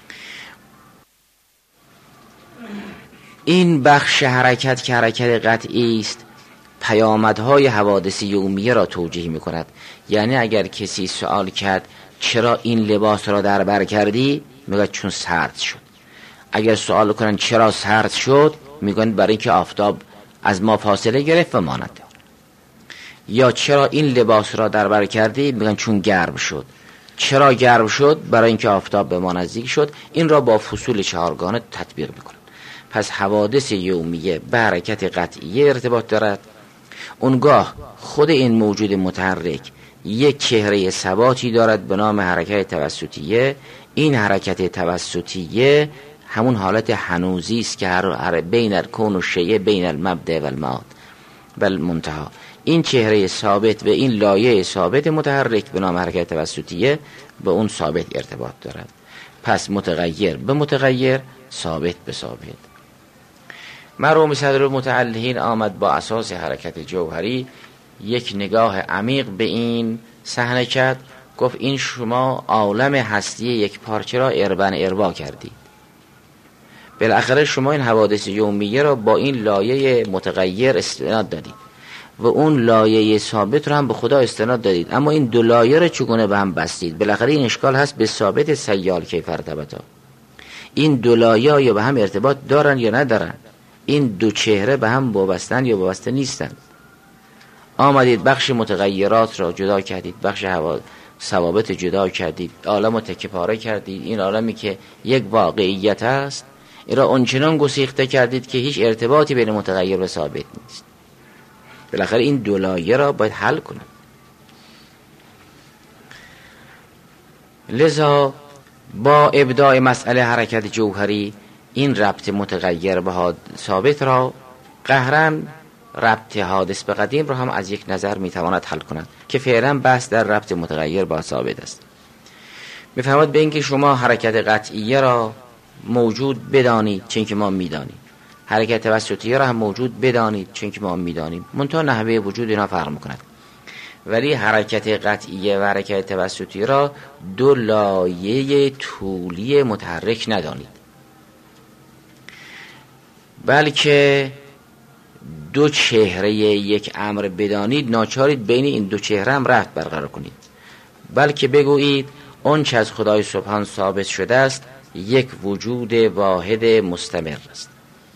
این بخش حرکت که حرکت قطعی است پیامدهای حوادث یومیه را توجیه می کند. یعنی اگر کسی سوال کرد چرا این لباس را در بر کردی، میگه چون سرد شد. اگر سوال کنن چرا سرد شد، میگن برای اینکه آفتاب از ما فاصله گرفت و مانند. یا چرا این لباس را در بر کردی؟ میگن چون گرم شد. چرا گرم شد؟ برای اینکه آفتاب به ما نزدیک شد. این را با فصول چهارگانه تطبیق میکنن. پس حوادث یومیه به حرکت قطعیه ارتباط دارد. اونگاه خود این موجود متحرک یک چهره ثباتی دارد به نام حرکت توسطیه. این حرکت توسطیه همون حالت هنوزی است که هر بین الکون و شیء بین المبدأ و المعاد و المنتهی. این چهره ثابت و این لایه ثابت متحرک به نام حرکت توسطیه به اون ثابت ارتباط دارد. پس متغیر به متغیر، ثابت به ثابت. مرحوم صدرالمتعلحین آمد با اساس حرکت جوهری یک نگاه عمیق به این صحنه کرد. گفت این شما عالم هستی یک پارچه را اربا کردید. بالاخره شما این حوادث یومیه را با این لایه متغیر استناد دادید و اون لایه ثابت را هم به خدا استناد دادید، اما این دو لایه را چگونه به هم بستید؟ بالاخره این اشکال هست به ثابت سیال کیف ارتبطا. این دو لایه یا به هم ارتباط دارن یا ندارن؟ این دو چهره به هم وابستن یا وابسته نیستن؟ آمدید بخش متغیرات را جدا کردید، بخش ثوابت جدا کردید، عالم رو تکه پاره کردید. این عالمی که یک واقعیت است این را اونچنان گسیخته کردید که هیچ ارتباطی بین متغیر و ثابت نیست. بالاخره این دو لایه را باید حل کنند. لذا با ابداع مسئله حرکت جوهری این ربط متغیر به ثابت را قهرن ربط حادث به قدیم را هم از یک نظر میتواند حل کند که فعلا بحث در ربط متغیر با ثابت است. میفهمد به اینکه شما حرکت قطعیه را موجود بدانید چون که ما میدانیم، حرکت توسطیه را هم موجود بدانید چون که ما میدانیم، منتها نحوه وجود اینا فرق میکند. ولی حرکت قطعیه و حرکت توسطیه را دو لایه طولی متحرک ندانید، بلکه دو چهره یک امر بدانید. ناچارید بین این دو چهره هم ربط برقرار کنید، بلکه بگویید اون چه از خدای سبحان ثابت شده است یک وجود واحد مستمر است.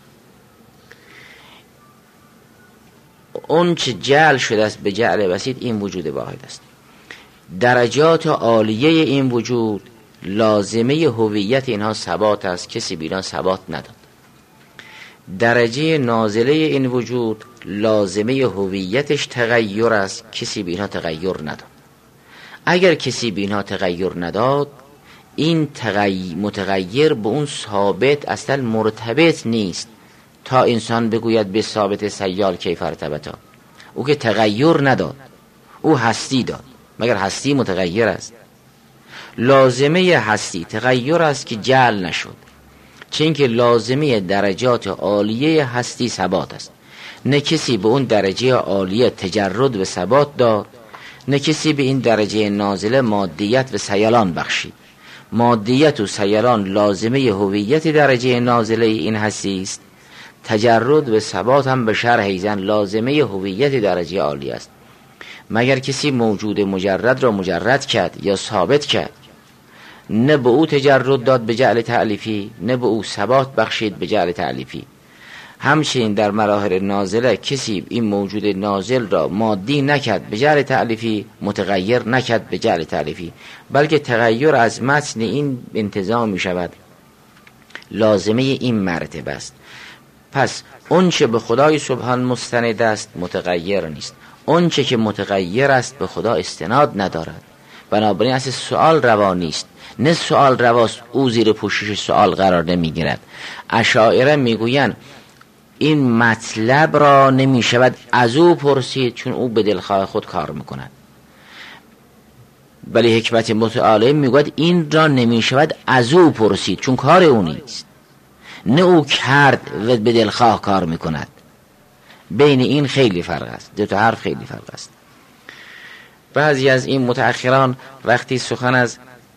اون چه جعل شده است به جعل بسیط این وجود واحد است. درجات عالیه این وجود لازمه هویت اینها ثبات است، کسی بینا ثبات نداد. درجه نازله این وجود لازمه هویتش تغییر است، کسی بینا تغییر نداد. اگر کسی بینا تغییر نداد این متغیر به اون ثابت اصلا مرتبط نیست تا انسان بگوید به ثابت سیال کیف ارتبطا. او که تغییر نداد، او هستی داد، مگر هستی متغیر است؟ لازمه هستی تغییر است که جعل نشد، چون که لازمه درجات عالیه هستی ثبات است. نه کسی به اون درجه عالیه تجرد و ثبات داد، نه کسی به این درجه نازله مادیت و سیلان بخشید. مادیت و سیلان لازمه هویت درجه نازله این هستی است. تجرد و ثبات هم به شرح ایزن لازمه هویت درجه عالی است. مگر کسی موجود مجرد را مجرد کرد یا ثابت کرد، نه به او تجرد داد به جعل تألیفی، نه به او ثبات بخشید به جعل تألیفی. همچنین در مراحل نازله کسی این موجود نازل را مادی نکرد به جعل تألیفی، متغیر نکرد به جعل تألیفی، بلکه تغییر از متن این انتظام می شود. لازمه این مرتبه است. پس اونچه به خدای سبحان مستند است متغیر نیست، اونچه که متغیر است به خدا استناد ندارد. بنابراین اصل سوال روا نیست. نه سوال رواست، او زیر پوشش سوال قرار نمی گیرد. اشاعره می گویند این مطلب را نمی شود از او پرسید چون او به دلخواه خود کار میکند. ولی حکمت متعالی می گوید این را نمی شود از او پرسید چون کار او نیست، نه او کرد و به دلخواه کار میکند. بین این خیلی فرق است، دو تا حرف خیلی فرق است. بعضی از این متأخران وقتی سخن از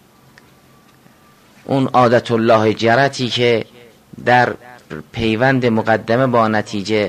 اون عادت الله جرتی که در پیوند مقدمه با نتیجه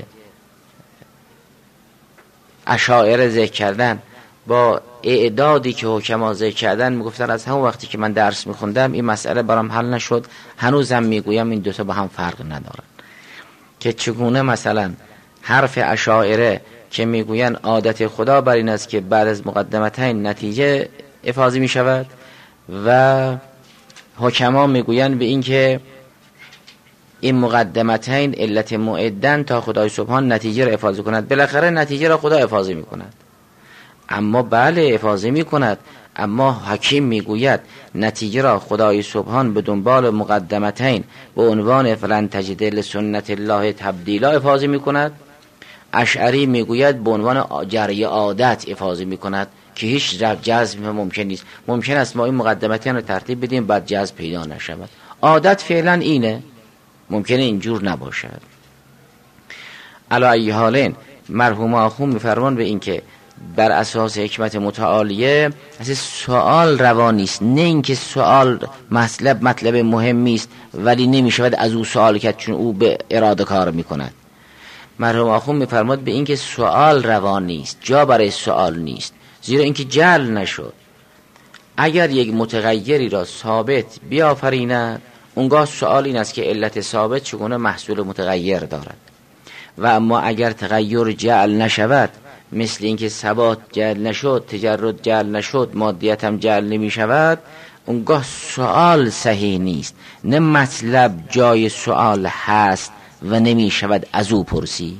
اشاعره ذکر کردن با اعدادی که حکما ذکر کردن میگفتن از همون وقتی که من درس میخوندم این مسئله برام حل نشد، هنوزم میگویم این دوتا با هم فرق ندارن که چگونه مثلا حرف اشاعره که میگوین عادت خدا بر این است که بعد از مقدمتین نتیجه افاضی می شود و حکما میگوین به این که این مقدمتین علت معدن تا خدای سبحان نتیجه را افاضه کند. بالاخره نتیجه را خدا افاضه می کند، اما بله افاضه می کند، اما حکیم میگوید نتیجه را خدای سبحان به دنبال مقدمتین به عنوان فلن تجد لسنت الله تبدیلا افاضه می کند. اشعری میگوید به عنوان جری عادت افاضه می کند که هیچ جذب ممکن نیست. ممکن است ما این مقدمتین رو ترتیب بدیم بعد جذب پیدا نشود. عادت فعلا اینه، ممکنه اینجور نباشد. علی ای حالین مرحوم آخوند میفرمان به این که بر اساس حکمت متعالیه اصلا سوال روا نیست، نه اینکه سوال مطلب مهمی است ولی نمیشود از او سوال کرد چون او به اراده کار میکند. مرحوم آخوند میفرماد به این که سوال روا نیست، جا برای سوال نیست، زیرا اینکه جعل نشد. اگر یک متغیری را ثابت بیافریند اونگاه سوال این است که علت ثابت چگونه محصول متغیر دارد. و اما اگر تغییر جعل نشود، مثل اینکه ثبات جعل نشد، تجرد جعل نشد، مادیت هم جعل نمی شود، اونگاه سوال صحیح نیست، نه مطلب جای سوال هست و نمی شود از او پرسید.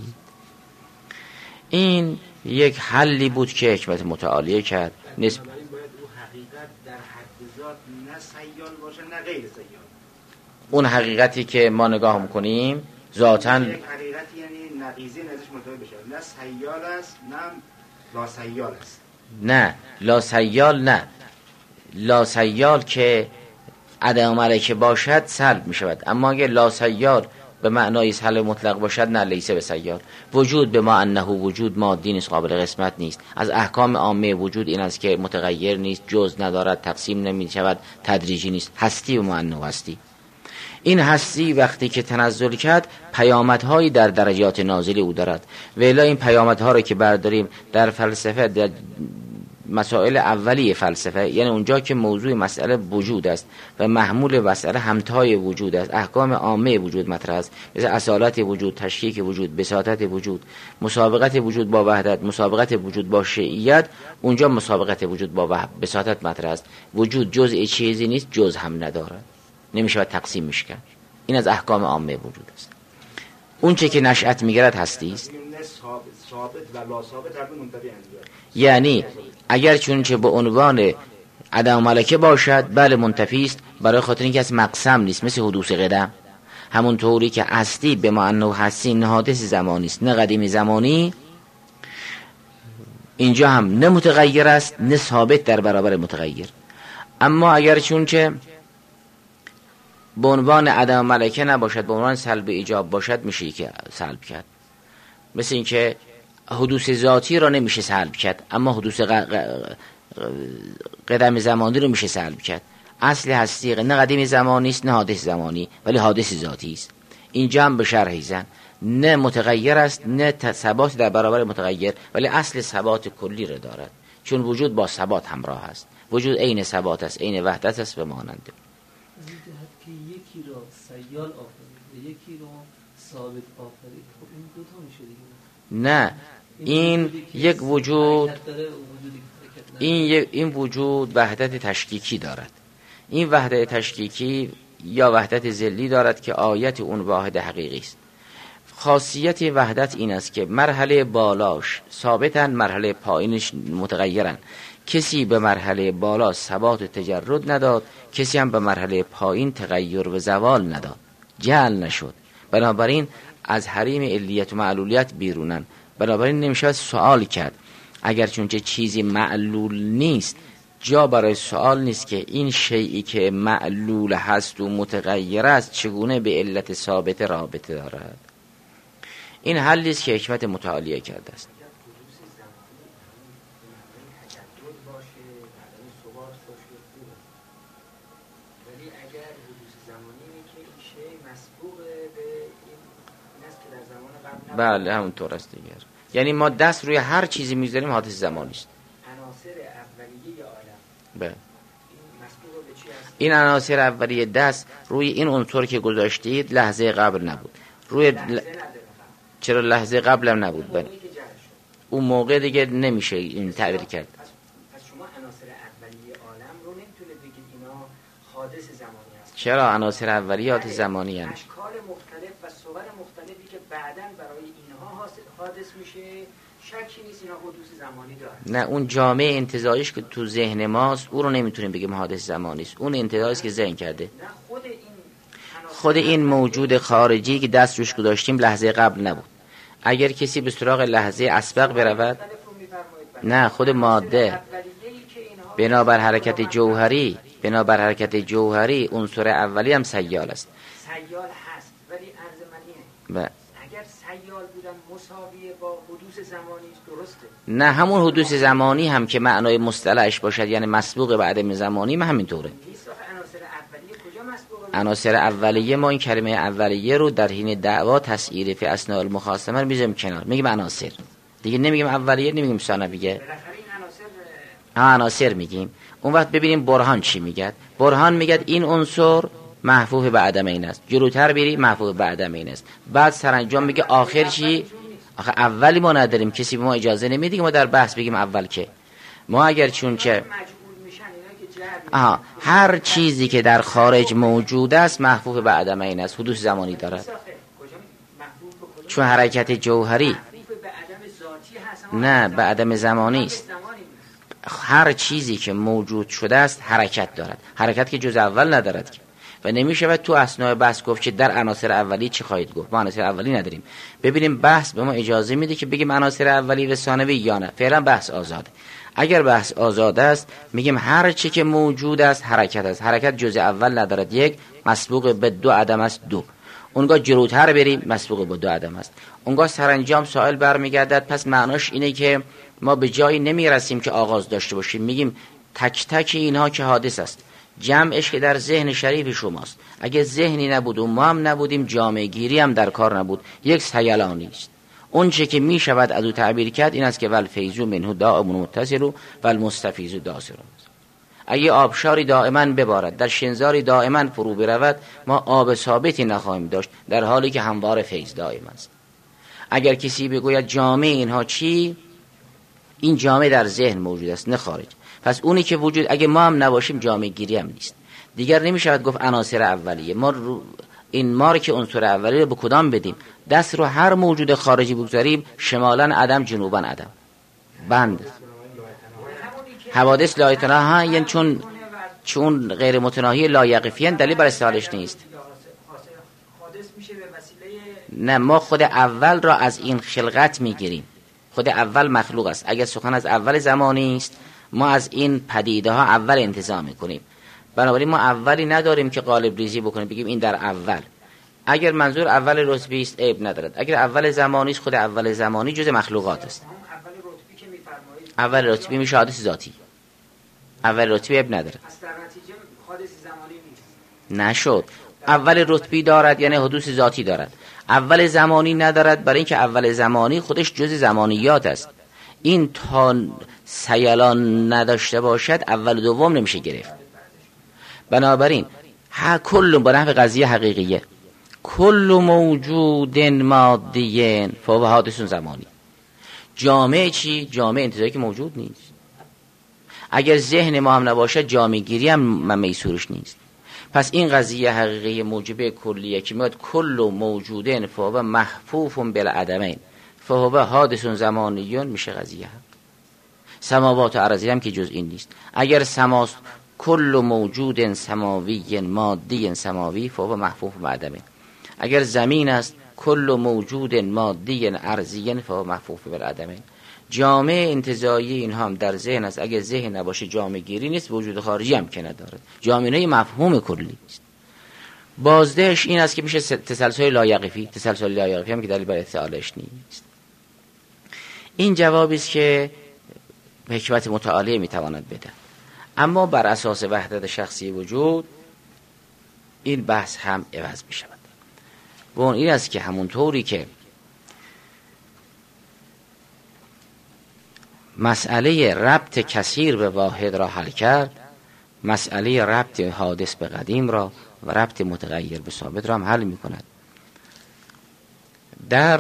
این یک حلی بود که حکمت متعالیه کرد. باید او حقیقت در حد ذات نه سیال باشه نه غیر سیال. اون حقیقتی که ما نگاه میکنیم ذاتاً یک حقیقتی یعنی نقیضی نزدش متوجه بشه، نه سیال است نه لاسیال است. نه لاسیال، نه لاسیال که عدم ملکه باشد سلب می شود، اما اگر لاسیال به معنای سلب مطلق باشد نه لیسه به سیال. وجود به ما انه وجود مادی نیست، قابل قسمت نیست. از احکام عامه وجود این است که متغیر نیست، جز ندارد، تقسیم نمی شود، تدریجی نیست. هستی به ما انه هستی. این هستی وقتی که تنزل کرد پیامدهایی در درجات نازلی او دارد. و الا این پیامدها رو که برداریم در فلسفه، در مسائل اولیه فلسفه، یعنی اونجا که موضوع مسئله وجود است و محمول مسئله همتای وجود است، احکام عامه وجود مطرح است، مثل اصالت وجود، تشکیک وجود، بساطت وجود، مسابقت وجود با وحدت، مسابقت وجود با شیعیت، اونجا مسابقت وجود با بساطت مطرح است. وجود جزء چیزی نیست، جز هم ندارد، نمیشه تقسیم میشه. این از احکام عامه وجود است. اون چه که نشأت میگیرد هستی است. ثابت و لا ثابت هر دو منتفی اند. یعنی اگر چونچه به عنوان عدم ملکه باشد بله منتفی است، برای خاطر اینکه از مقسم نیست، مثل حدوث قدم. همون طوری که هستی به ما انه هستی نه حادث زمانی است نه قدیم زمانی، اینجا هم نه متغیر است نه ثابت در برابر متغیر. اما اگر چونچه به عنوان عدم ملکه نباشد، به عنوان سلب ایجاب باشد، میشه که سلب کرد. مثل اینکه حدوث ذاتی را نمیشه سلب کرد، اما حدوث قدم زمانی رو میشه سلب کرد. اصل هستی نه قدیم زمانی است نه حادث زمانی، ولی حادث ذاتی است. اینجا هم به شرح زن نه متغیر است نه ثبات در برابر متغیر، ولی اصل ثبات کلی را دارد، چون وجود با ثبات همراه است. وجود عین ثبات است، عین وحدت است و ماننده. که یکی را سیال آفرید و یکی را ثابت آفرید، خب این دو تا میشه دیگه. نه این یک وجود، این وجود وحدت تشکیکی دارد. این وحدت تشکیکی یا وحدت ذلی دارد که آیت اون واحد حقیقی است. خاصیت وحدت این است که مرحله بالاش ثابتن، مرحله پایینش متغیرن. کسی به مرحله بالا ثبات و تجرد نداد، کسی هم به مرحله پایین تغییر و زوال نداد، جعل نشد. بنابراین از حریم علیت و معلولیت بیرونن. بنابراین نمیشه سوال کرد. اگر چونچه چیزی معلول نیست، جا برای سوال نیست که این شیئی که معلول هست و متغیر است چگونه به علت ثابت رابطه دارد. این حلی است که حکمت متعالیه کرده است. بله همونطور است دیگر. یعنی ما دست روی هر چیزی میذاریم حادث زمانی است. عناصر اولیه عالم. بله. این عناصر اولیه دست روی این عنصر که گذاشتید لحظه قبل نبود. روی چرا لحظه قبلم نبود؟ بله موقعی که جهل شد. اون موقع دیگه نمیشه این تعبیر کرد. پس شما عناصر اولیه عالم رو نمیتونه بگید اینا حادث زمانی هست. چرا عناصر اولیات زمانی هست؟ اشکال مختلف و صور مختلفی که بعداً برای اینها حادث میشه، شکی نیست اینا حدوث زمانی داره. نه، اون جامعه انتزاعیش که تو ذهن ماست او رو نمیتونیم بگیم حادث زمانی است. اون انتزاعی است که ذهن کرده. نه، خود این موجود خارجی که دست روش گذاشتیم لحظه قبل نبود. اگر کسی به سراغ لحظه اسبق برود، نه، خود ماده بنابر حرکت جوهری عنصر اولی هم سیال است. سیال هست ولی عرض منیه. اگر سیال بودن مساویه با حدوث زمانی درسته؟ نه، همون حدوث زمانی هم که معنای مصطلحش باشد یعنی مسبوق به عدم زمانی همینطوره. عناصر اولیه ما این کلمه اولیه رو در حین دعوا تسعیره فی اثناء المخاصمه رو میذاریم کنار، میگیم عناصر دیگه، نمیگیم اولیه، نمیگیم ثانویه. عناصر میگیم. اون وقت ببینیم برهان چی میگه. برهان میگه این عنصر محفوظ به عدم این است، جلوتر بری محفوظ به عدم این است. بعد سرانجام میگه آخر چی؟ آخه اولی ما نداریم، کسی به ما اجازه نمیده که ما در بحث بگیم اول که ما اگر چون که هر چیزی که در خارج موجود است محفوظ به عدم این است، حدوث زمانی دارد. چون حرکت جوهری نه به عدم زمانی است. هر چیزی که موجود شده است حرکت دارد، حرکت که جز اول ندارد و نمیشه تو اثناء بحث گفت که در عناصر اولی چی خواهید گفت. ما عناصر اولی نداریم. ببینیم بحث به ما اجازه میده که بگیم عناصر اولی و ثانوی یا نه. فعلا بحث آزاده. اگر بحث آزاد است میگیم هر چی که موجود است حرکت است. حرکت جز اول ندارد، یک، مسبوق به دو عدم است، دو. اونگاه جلوتر بریم مسبوق به دو عدم است. اونگاه سرانجام سوال برمیگردد پس معناش اینه که ما به جایی نمیرسیم که آغاز داشته باشیم، میگیم تک تک اینها که حادث است، جمعش که در ذهن شریف شماست. اگه ذهنی نبود و ما هم نبودیم جامعه گیری هم در کار نبود، یک سیلانی است. اون چه که می شود از او تعبیر کرد این است که والفیض منه دائم متصل و والمستفیض داسر. اگه آبشاری دائما ببارد در شنزاری دائما فرو برود ما آب ثابتی نخواهیم داشت، در حالی که هموار فیض دائم است. اگر کسی بگوید جامعه اینها چی، این جامعه در ذهن موجود است نه خارج. پس اونی که وجود اگه ما هم نباشیم جامعه گیری هم نیست. دیگر نمیشود گفت عناصر اولیه. ما این مار که عنصر اولیه رو به کدام بدیم؟ دست رو هر موجود خارجی بگذاریم، شمالا عدم جنوبا عدم، بند حوادث لایتناها، یعنی چون غیر متناهی لایقفیان دلیل بر استحالش نیست. نه، ما خود اول را از این خلقت میگیریم. خود اول مخلوق است. اگر سخن از اول زمانی است ما از این پدیده ها اول انتزاع میکنیم. بنابراین ما اولی نداریم که قالب ریزی بکنیم بگیم این در اول. اگر منظور اول رتبی است عیب ندارد. اگر اول زمانی است خود اول زمانی جز مخلوقات است. اول رتبی میشه حادث ذاتی. اول رتبی عیب ندارد. پس در نتیجه حادث زمانی نیست. نشد. اول رتبی دارد یعنی حدوث ذاتی دارد. اول زمانی ندارد برای اینکه اول زمانی خودش جز زمانیات است. این تا سیلان نداشته باشد اول و دوم نمیشه گرفت. بنابراین کل با نحو قضیه حقیقیه کل موجود مادی فهو حادث زمانی. جامعه چی؟ جامعه انتزاعی که موجود نیست. اگر ذهن ما هم نباشد جامعه گیری هم میسورش نیست. پس این قضیه حقیقی موجبه کلیه که میاد کل موجودین فهو محفوف بالعدمین فهو حادث زمانیون میشه قضیه. سماوات و ارضی هم که جز این نیست. اگر سماست کل موجود سماوی مادی سماوی فهو محفوف بالعدمین. اگر زمین است کل موجود مادی ارضی فهو محفوف بالعدمین. جامعه انتزاعی اینها هم در ذهن است. اگر ذهن نباشه جامعه گیری نیست، وجود خارجی هم که ندارد. جامعه مفهوم کلی است. بازدهش این است که میشه تسلسل لایقفی. تسلسل لایقفی هم که دلیل بر استعالش نیست. این جوابی است که حکمت متعالیه میتواند بده. اما بر اساس وحدت شخصی وجود این بحث هم عوض میشود. و اون این است که همونطوری که مسئله ربط کثیر به واحد را حل کرد، مسئله ربط حادث به قدیم را و ربط متغیر به ثابت را هم حل می کند. در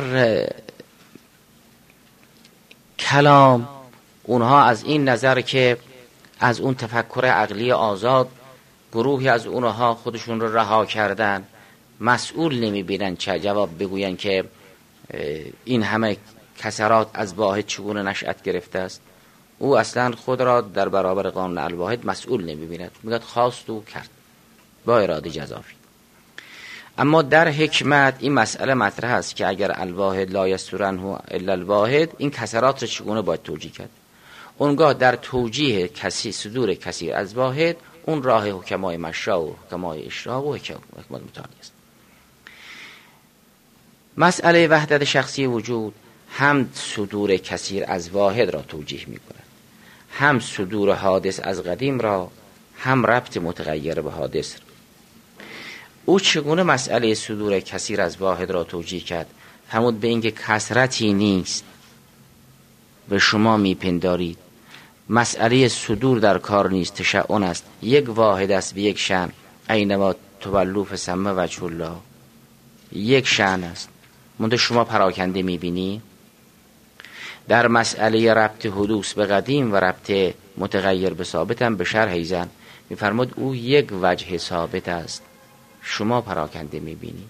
کلام اونها از این نظر که از اون تفکر عقلی آزاد گروهی از اونها خودشون رو رها کردن، مسئول نمیبینن چه جواب بگوین که این همه کسرات از واحد چگونه نشأت گرفته است. او اصلا خود را در برابر قانون الواحد مسئول نمیبیند، میگه خواست و کرد با اراده جزافی. اما در حکمت این مسئله مطرح است که اگر الواحد لا یسترنه الا الواحد، این کسرات را چگونه باید توجیه کرد. اونگاه در توجیه صدور کثیر از واحد، اون راه حکمای مشا و حکمای اشراق و حکمت متعالی است. مسئله وحدت شخصی وجود هم صدور کثیر از واحد را توجیه می کند، هم صدور حادث از قدیم را، هم ربط متغیر به حادث را. او چگونه مسئله صدور کثیر از واحد را توجیه کرد؟ فرمود به اینکه کثرتی نیست و شما میپندارید مسئله صدور در کار نیست، تشعن است، یک واحد است به یک شأن، اینما تولوا فثم وجه الله، یک شأن است، منتها شما پراکنده میبینی. در مسئله ربط حدوث به قدیم و ربط متغیر به ثابت هم به شرح ایزن میفرمود او یک وجه ثابت است، شما پراکنده میبینی.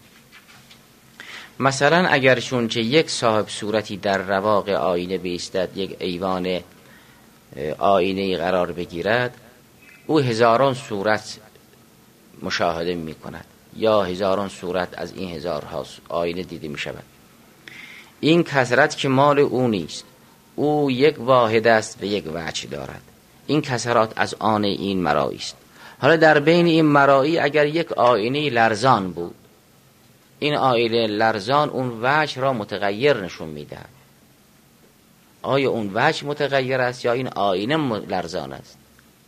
مثلا اگر چونچه یک صاحب صورتی در رواق آینه بیستد، یک ایوان آینه قرار بگیرد، او هزاران صورت مشاهده می کند یا هزاران صورت از این هزارها آینه دیده می شود. این کثرت که مال او نیست، او یک واحد است و یک وجه دارد. این کثرات از آن این مرایی است. حالا در بین این مرایی اگر یک آینه لرزان بود، این آینه لرزان اون وجه را متغیر نشون میده. آیا اون وجه متغیر است یا این آینه لرزان است؟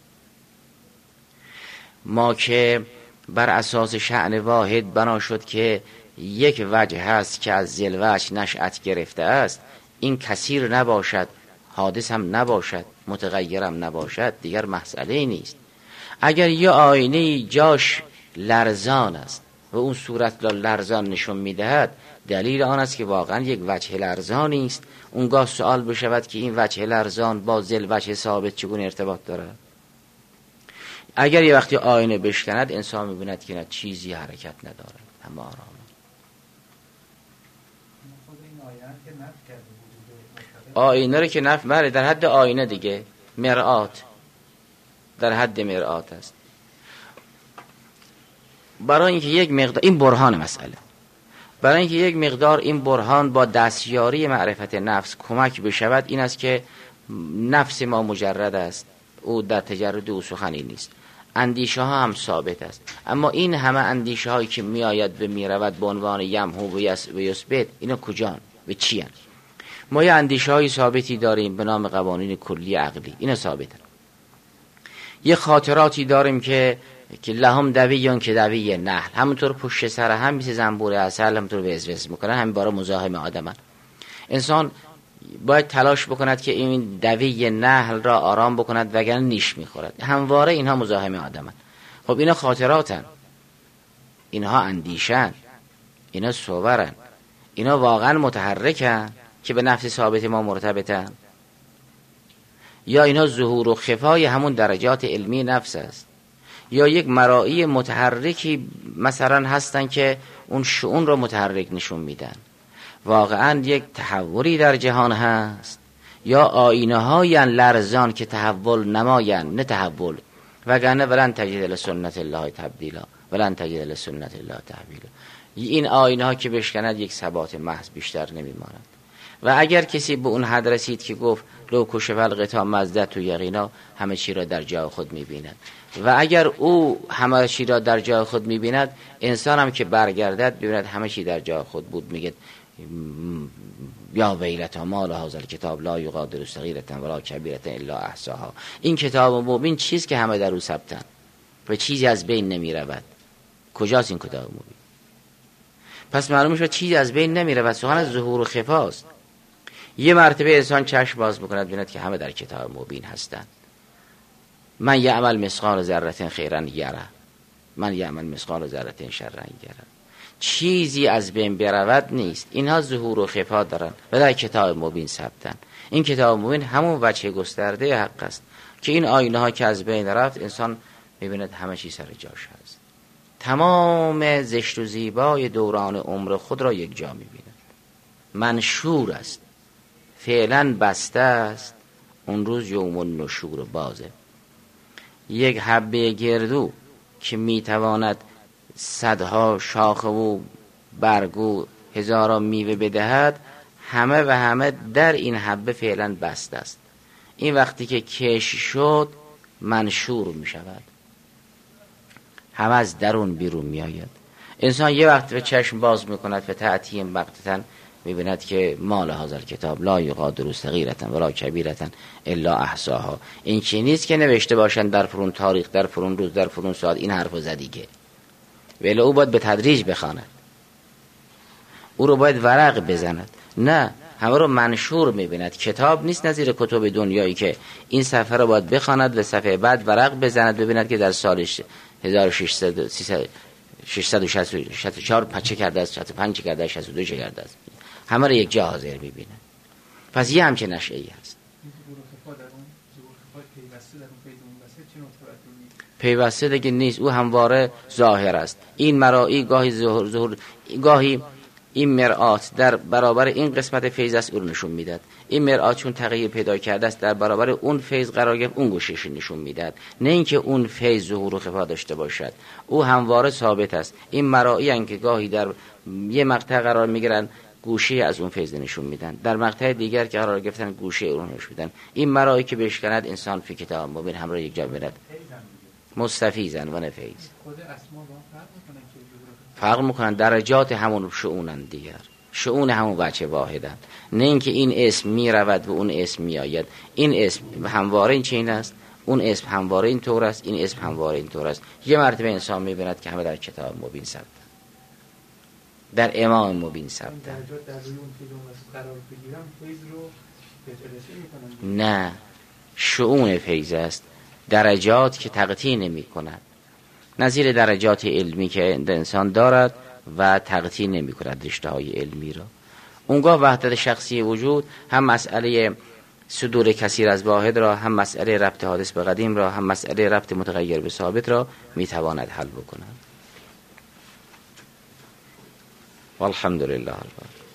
ما که بر اساس شأن واحد بنا شد که یک وجه هست که از ذل وجه نشأت گرفته است، این کثیر نباشد، حادث هم نباشد، متغیر هم نباشد، دیگر مسئله نیست. اگر یه آینه جاش لرزان است و اون صورت لرزان نشون میدهد، دلیل آن است که واقعا یک وجه لرزانی است. اونگاه سوال بشود که این وجه لرزان با ذل وجه ثابت چگونه ارتباط دارد؟ اگر یه وقتی آینه بشکند، انسان میبیند که نه، چیزی حرکت ندارد، همه آرام. آینه رو که نفی بله، در حد آینه دیگه، مرآت، در حد مرآت است. برای اینکه یک مقدار این برهان مسئله، برای اینکه یک مقدار این برهان با دستیاری معرفت نفس کمک بشود، این است که نفس ما مجرد است، او در تجرد او سخنی نیست، اندیشه ها هم ثابت است. اما این همه اندیشه هایی که می آید و می رود به عنوان یمحو و یثبت، اینا کجان و چی هست؟ ما یه اندیشه های ثابتی داریم به نام قوانین کلی عقلی، اینا ثابت هست. یه خاطراتی داریم که لهم دویون که دوی نحل، همونطور پشت سر هم مثل زنبور عسل همونطور وزوز میکنن، همین بارا مزاحم آدمن. انسان باید تلاش بکند که این دوی نحل را آرام بکند وگرنه نیش میخورد. همواره اینها مزاحم آدمن. خب اینا خاطراتن، اینها اندیشن، اینا صورن، اینا واقعا متحرکن که به نفس ثابت ما مرتبطن، یا اینا ظهور و خفای همون درجات علمی نفس است، یا یک مرایی متحرکی مثلا هستن که اون شؤون رو متحرک نشون میدن. واقعا یک تحولی در جهان هست، یا آینه های لرزان که تحول نماین، نه تحول، وگرنه ولن تجد لسنت الله تبدیلا، ولن تجد لسنت الله تحویلا. این آینه ها که بشکند یک ثبات محض بیشتر نمیماند. و اگر کسی به اون حد رسید که گفت لو کشف الغطا مزدت و یقینا، همه چی را در جای خود میبیند، و اگر او همه چی را در جای خود میبیند، انسان هم که برگردد ببیند همه چی در جای خود بود، میگه یا ویلتا ما لهذا الکتاب لا یغادر صغیرة ولا کبیرة الا احصاها. این کتاب مبین چیز که همه در او ثبتن و چیزی از بین نمی رود. کجاست این کتاب مبین؟ پس معلوم شد چیزی از بین نمی رود، سخن از ظهور و خفاست. یه مرتبه انسان چشم باز بکند ببیند که همه در کتاب مبین هستند. من یعمل مثقال ذره خیرا یره، من یعمل مثقال ذره شرا یره. چیزی از بین برود نیست. اینها ظهور و خفا دارن و در کتاب مبین ثبتن. این کتاب مبین همون وجه گسترده حق است که این آینه ها که از بین رفت انسان میبیند همه چیز سر جاش هست. تمام زشت و زیبای دوران عمر خود را یک جا میبیند. منشور است، فعلا بسته است، اون روز یوم النشور بازه. یک حبه گردو که میتواند صدها شاخه و برگو هزاران میوه بدهد، همه و همه در این حبه فعلا بسته است. این وقتی که کش شد منشور می شود، همه از درون بیرون می آید. انسان یه وقت به چشم باز می کند و تأتیم بغتتن می بیند که مال هذا کتاب لا یغادر صغیرة ولا کبیرة الا احصاها. این چی نیست که نوشته باشند در فرون تاریخ، در فرون روز، در فرون ساعت این حرفو زدیگه. ولی او باید به تدریج بخواند، او رو باید ورق بزند. نه، همه رو منشور میبیند. کتاب نیست نظیر کتب دنیایی که این صفحه رو باید بخواند و صفحه بعد ورق بزند ببیند که در سال 1664 چه کرده است، 65 چه کرده است، 62 چه کرده است. همه رو یک جا حاضر میبیند. پس یه همچه نشعه‌ای هست. پیوسته دیگه نیست، او همواره ظاهر است. این مرایی گاهی ظهور گاهی این مرآت در برابر این قسمت فیض است، او رو نشون میداد. این مرآت چون تغییر پیدا کرده است در برابر اون فیض قرار گرفت، اون گوشش نشون میداد. نه اینکه اون فیض ظهور و خفا داشته باشد، او همواره ثابت است. این مرایی ان که گاهی در یه مقطع قرار میگیرن گوشه از اون فیض نشون میدن، در مقطع دیگر که قرار گرفتن گوشه اون نشون میدن. این مرایی که بشکند انسان فی کتاب مبین همراه یک جا میرد. مستفیزن و نفیز فرق میکنن، درجات همون شؤونن دیگر، شؤون همون بچه واحدن. نه اینکه این اسم میرود و اون اسم میآید. این اسم همواره این چین است، اون اسم همواره این طور است، این اسم همواره این طور است. یه مرتبه انسان میبیند که همه در کتاب مبین ثبتن، در امام مبین ثبتن. نه، شؤون فیض است، درجات که تقطیع نمی کند، نظیر درجات علمی که انسان دارد و تقطیع نمی کند رشته های علمی را. اونگاه وحدت شخصی وجود هم مسئله صدور کثیر از واحد را، هم مسئله ربط حادث به قدیم را، هم مسئله ربط متغیر به ثابت را می تواند حل بکند. والحمدلله.